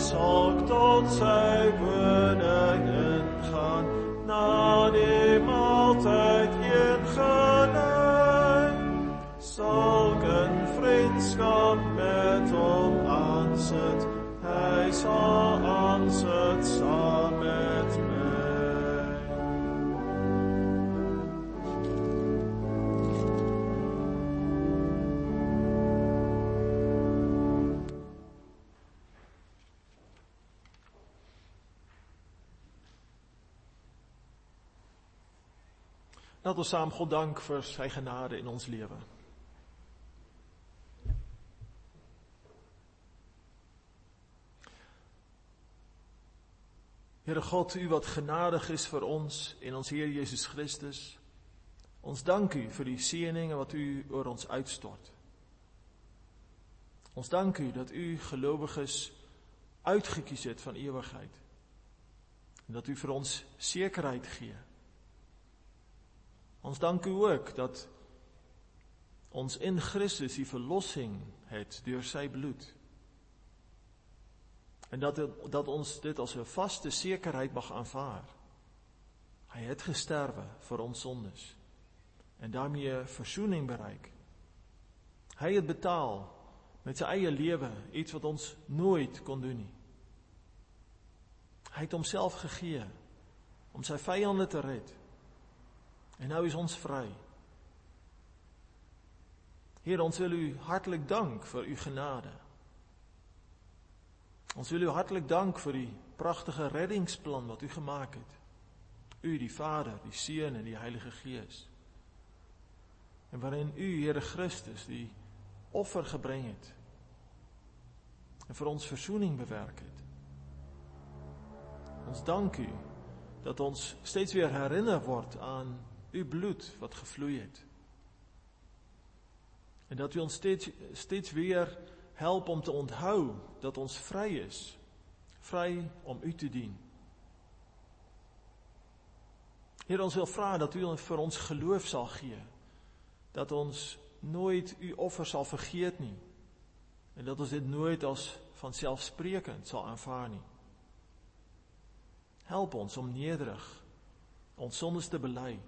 sal tot sy woning ingaan, na die maaltyd heen gelei, sal ek in vriendskap met hom aansit, hy sal aansit saam met my. Laat ons saam God dank vir sy genade in ons lewe. Here God, U wat genadig is vir ons en ons Heer Jesus Christus, ons dank U vir die seëninge wat U oor ons uitstort. Ons dank U dat U gelowiges uitgekies het van ewigheid en dat U vir ons sekerheid gee. Ons dank U ook dat ons in Christus die verlossing het deur sy bloed. En dat, dat ons dit as 'n vaste sekerheid mag aanvaar. Hy het gesterwe vir ons sondes en daarmee versoening bereik. Hy het betaal met sy eie lewe, iets wat ons nooit kon doen nie. Hy het homself gegee om sy vyande te red. En nou is ons vry. Heer, ons wil U hartlik dank vir U genade. Ons wil U hartlik dank vir die pragtige reddingsplan wat U gemaak het. U, die Vader, die Seun en die Heilige Gees. En waarin U, Here Christus, die offer gebring het. En vir ons versoening bewerk het. Ons dank U dat ons steeds weer herinner word aan U bloed wat gevloei het. En dat U ons steeds, steeds weer help om te onthou dat ons vry is. Vry om U te dien. Heer, ons wil vra dat U vir ons geloof sal gee. Dat ons nooit U offer sal vergeet nie. En dat ons dit nooit as vanselfsprekend sal aanvaar nie. Help ons om nederig ons sondes te bely.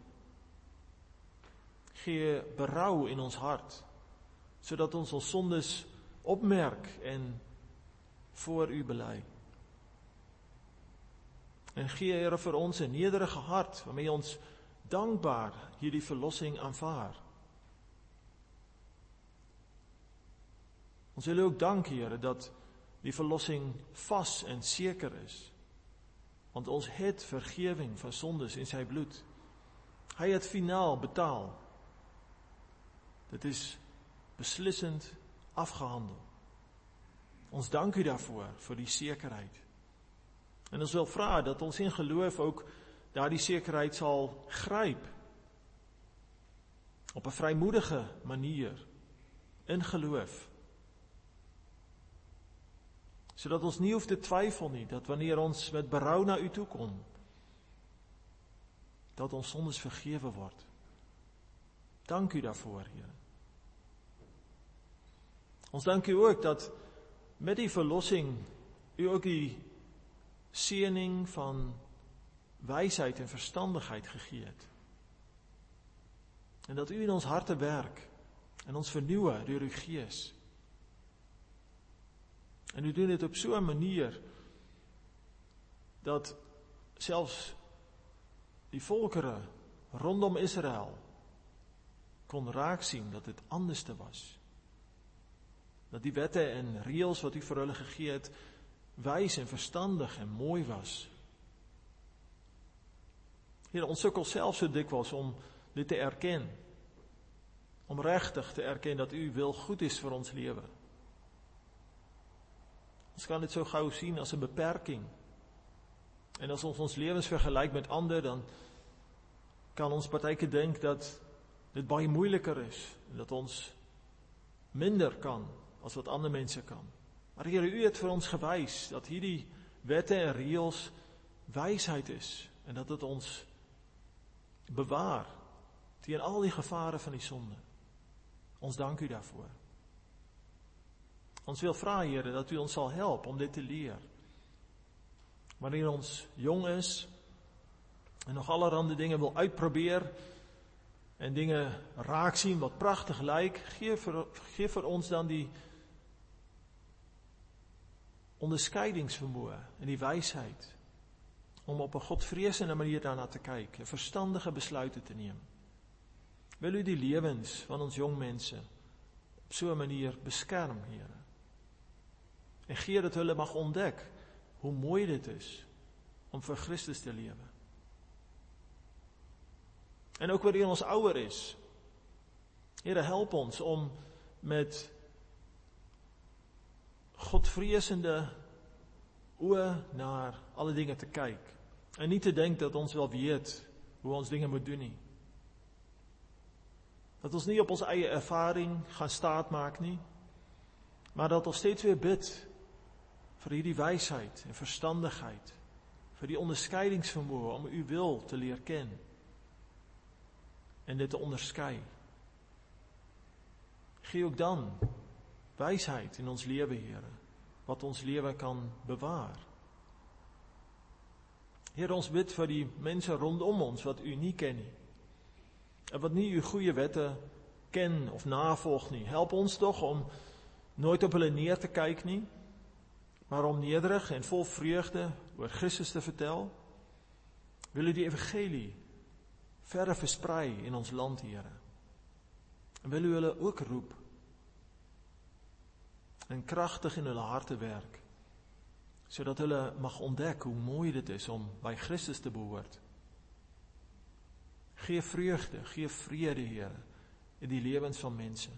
Gee berou in ons hart, sodat ons ons sondes opmerk en voor U bely. En gee, Here, vir ons 'n nederige hart, waarmee ons dankbaar hierdie verlossing aanvaar. Ons wil ook dank, Here, dat die verlossing vas en seker is. Want ons het vergewing van sondes in sy bloed. Hy het finaal betaal. Dit is beslissend afgehandel. Ons dank U daarvoor, vir die sekerheid. En ons wil vra dat ons in geloof ook daardie sekerheid sal gryp. Op 'n vrymoedige manier, in geloof. Sodat ons nie hoef te twyfel nie, dat wanneer ons met berou na U toe kom, dat ons sondes vergewe word. Dank U daarvoor, Here. Ons dank U ook dat met die verlossing U ook die seëning van wysheid en verstandigheid gegee het. En dat U in ons harte werk en ons vernuwe deur U Gees. En U doen dit op so 'n manier dat selfs die volkere rondom Israel kon raak sien dat dit anders te was. Dat die wette en reëls wat U vir hulle gegee het, wys en verstandig en mooi was. Here, ons sukkel self so dikwels om dit te erken. Om regtig te erken dat U wil goed is vir ons lewe. Ons kan dit so gou sien as 'n beperking. En as ons ons lewens vergelyk met ander, dan kan ons partyke dink dat dit baie moeiliker is, en dat ons minder kan as wat ander mense kan. Maar Here, U het vir ons gewys dat hierdie wette en reëls wysheid is, en dat dit ons bewaar teen al die gevare van die sonde. Ons dank U daarvoor. Ons wil vra, Here, dat U ons sal help om dit te leer. wanneer ons jong is en nog allerhande dingen wil uitproberen en dingen raak zien wat prachtig lijkt, geef voor, geef voor ons dan die onderscheidingsvermogen en die wijsheid om op een godvrezende manier daarnaar te kijken, verstandige besluiten te nemen. Wil u die levens van ons jong mensen op zo'n manier beschermen, Heer. En gee dat hulle mag ontdekken hoe mooi dit is om voor Christus te leven. En ook wanneer ons ouder is. Heer, help ons om met godvrezende ogen naar alle dingen te kijken. En niet te denken dat ons wel weet hoe ons dingen moet doen. Nie. Dat ons niet op onze eigen ervaring gaan staat maken. Nie. Maar dat ons steeds weer bidt voor die wijsheid en verstandigheid. Voor die onderscheidingsvermogen om uw wil te leren kennen. En dit te onderscheiden. Geef ook dan wijsheid in ons leven, Heer. Wat ons leven kan bewaren. Heer, ons bid voor die mensen rondom ons, wat u niet kent. En wat niet uw goede wetten ken of navolgt niet. Help ons toch om nooit op hulle neer te kijken niet. Maar om nederig en vol vreugde oor Christus te vertellen. Wil u die evangelie verder verspreiden in ons land, Heer. En wil u hulle ook roep. En krachtig in hulle harten werk. Zodat hulle mag ontdekken hoe mooi dit is om bij Christus te behoort. Geef vreugde, geef vrede, Heer, in die levens van mensen.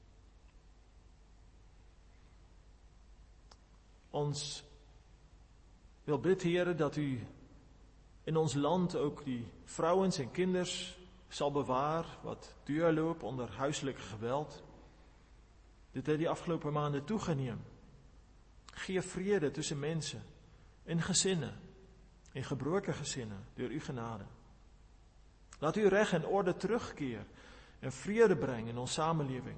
Ons wil bid, Heer, dat u in ons land ook die vrouwen en kinders zal bewaren wat duurloop onder huiselijk geweld. Dit heeft die afgelopen maanden toegenomen. Geef vrede tussen mensen, in gezinnen, in gebroken gezinnen, door uw genade. Laat u recht en orde terugkeren en vrede brengen in onze samenleving.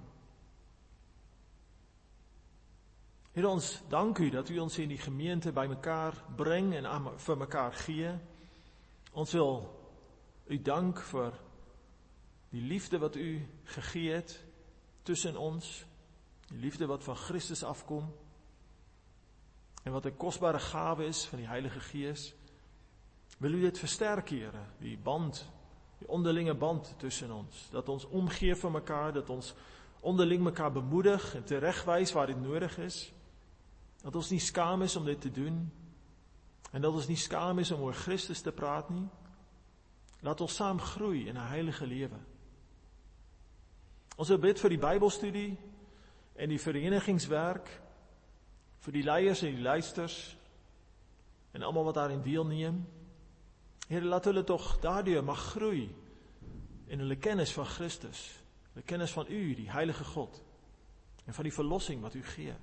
Heer, ons dank u dat u ons in die gemeente bij elkaar brengt en aan, voor elkaar geeft. Ons wil u dank voor die liefde wat u gegeven tussen ons. Die liefde wat van Christus afkomt. En wat een kostbare gave is van die Heilige Geest. Wil u dit versterken, Heer, die band, die onderlinge band tussen ons. Dat ons omgeeft van elkaar, dat ons onderling elkaar bemoedigt en terechtwijst waar dit nodig is. Dat ons niet schaam is om dit te doen. En dat ons niet schaam is om over Christus te praten. Laat ons samen groeien in een heilige leven. Onze bid voor die Bijbelstudie en die verenigingswerk. Voor die leiders en die leidsters. En allemaal wat daarin deelnemen. Heer, laat hulle toch daardoor mag groeien. In hun kennis van Christus. De kennis van u, die heilige God. En van die verlossing wat u geeft.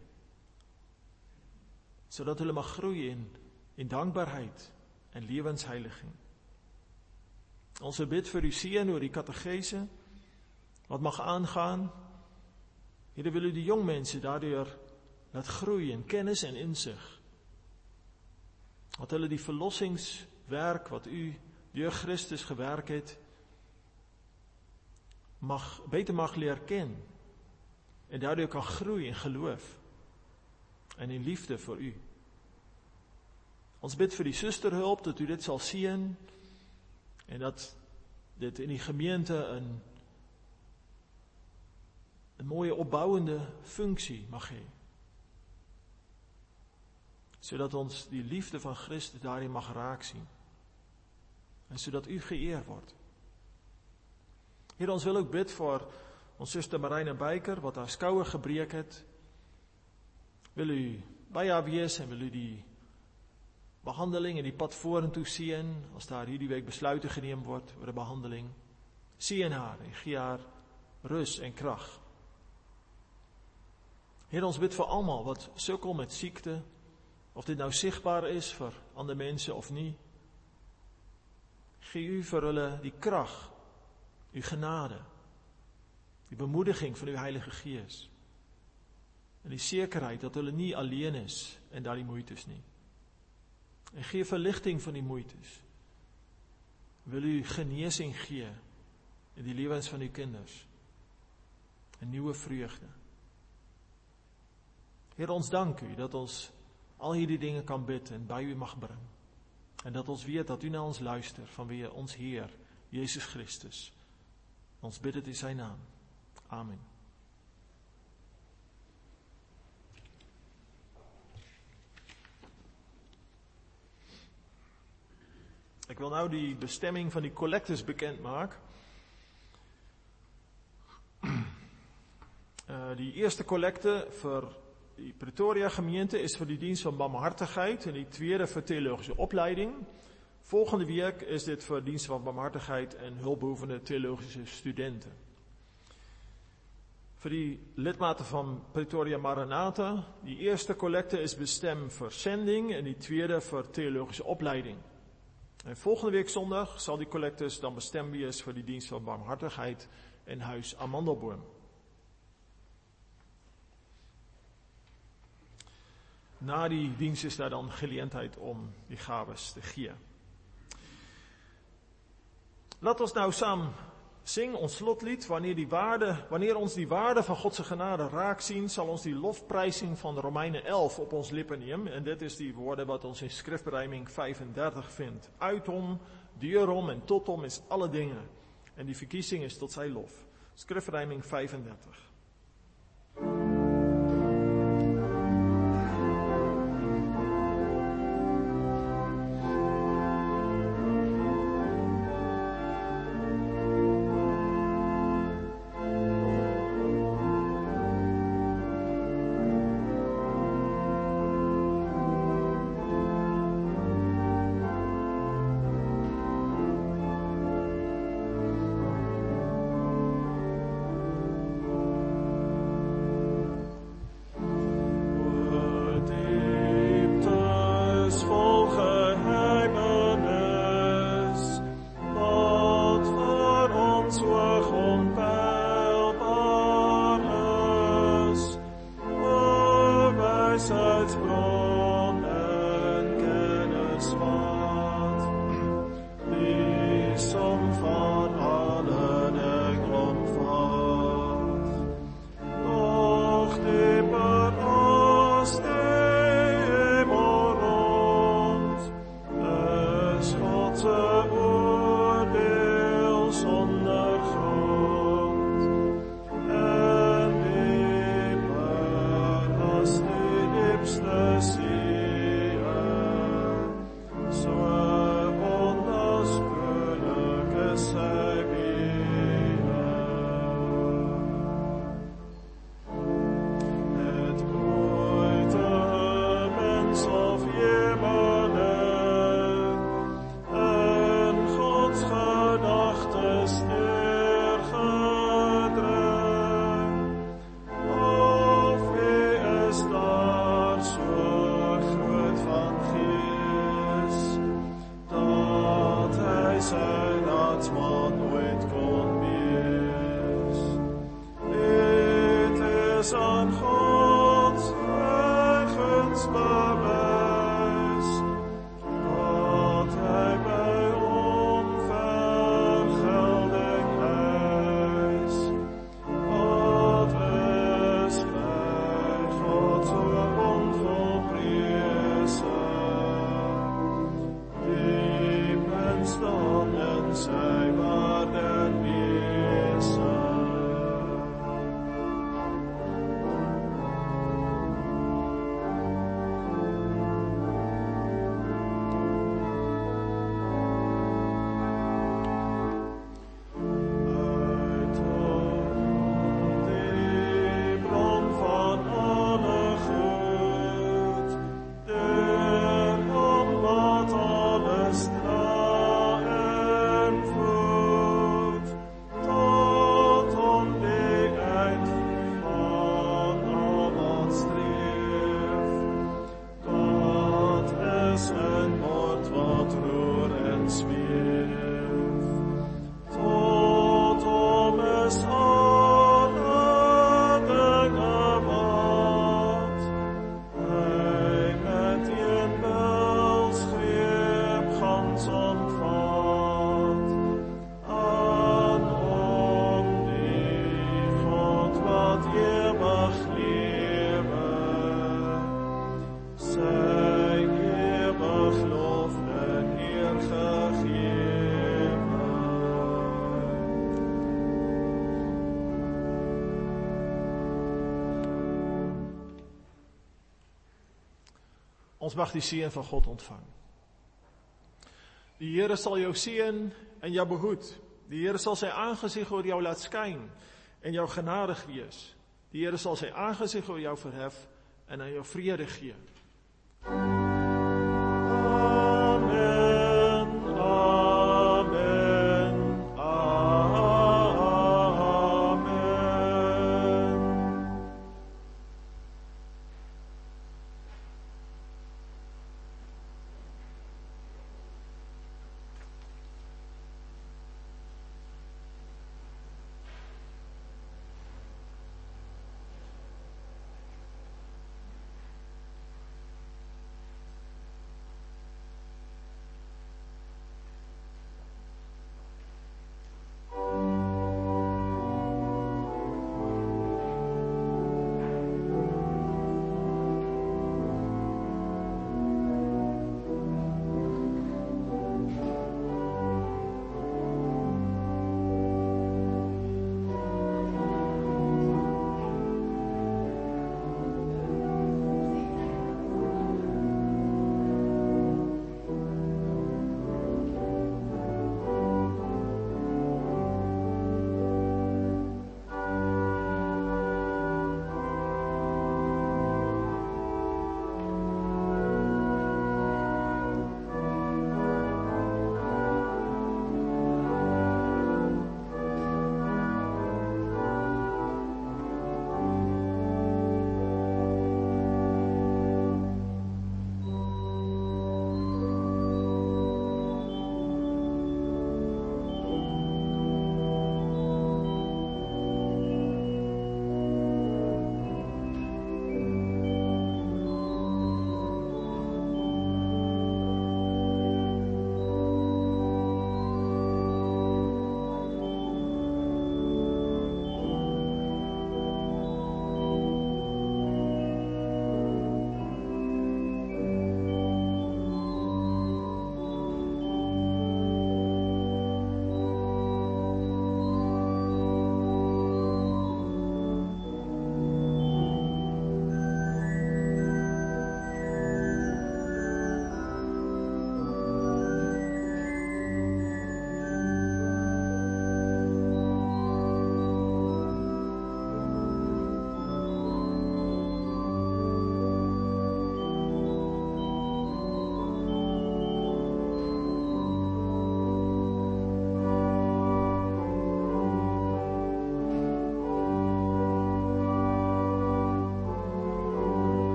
Zodat hulle mag groeien in, in dankbaarheid en levensheiliging. Onze bid voor u zien oor die catechese. Wat mag aangaan. Heer, wil u die jong mensen daardoor laat groeien in kennis en inzicht. Dat hulle die verlossingswerk wat u door Christus gewerkt heeft, mag, beter mag leren kennen. En daardoor kan groeien in geloof. En in liefde voor u. Ons bid voor die zusterhulp, dat u dit zal zien. En dat dit in die gemeente een, een mooie opbouwende functie mag geven. Zodat ons die liefde van Christus daarin mag raak zien. En zodat u geëerd wordt. Heer, ons wil ook bid voor ons zuster Marijne Bijker, wat haar schouder gebreek het. Wil u bij haar wees en wil u die behandeling en die pad vorentoe zien, als daar hierdie week besluiten genomen wordt over de behandeling. Zie in haar en gee haar rust en kracht. Heer, ons bid voor allemaal wat sukkel met ziekte, of dit nou zichtbaar is voor andere mensen of niet. Geef u voor hulle die kracht, uw genade, die bemoediging van uw Heilige Geest. En die zekerheid dat hulle niet alleen is en daar die moeite is niet. En gee verligting van die moeites. Wil u genesing gee in die lewens van uw kinders. 'n Nuwe vreugde. Here, ons dank u dat ons al hierdie dinge kan bid en by u mag bring. En dat ons weet dat u na ons luister vanweë ons Heer, Jesus Christus. Ons bid dit in sy naam. Amen. Ek wil nou die bestemming van die collectes bekend maak. Uh, die eerste collecte vir die Pretoria gemeente is vir die diens van barmhartigheid en die tweede vir teologische opleiding. Volgende week is dit vir diens van barmhartigheid en hulpbehoevende teologische studenten. Vir die lidmate van Pretoria Maranatha, die eerste collecte is bestem vir sending en die tweede vir teologische opleiding. En volgende week sondag sal die collectes dan bestem wees vir die diens van barmhartigheid en huis Amandelboom. Na die diens is daar dan geleentheid om die gawes te gee. Laat ons nou saam sing ons slotlied. Wanneer, die waarde, wanneer ons die waarde van Godse genade raak sien, sal ons die lofprysing van Romeine elf op ons lippe neem. En dit is die woorde wat ons in skrifbereiming vyfendertig vind. Uit hom, deur hom en tot hom is alle dinge. En die verkiesing is tot sy lof. Skrifbereiming vyfendertig. Hij met een bels Ons mag die seën van God ontvang. Die Here sal jou seën en jou behoed. Die Here sal sy aangesig oor jou laat skyn en jou genadig wees. Die Here sal sy aangesig oor jou verhef en aan jou vrede gee.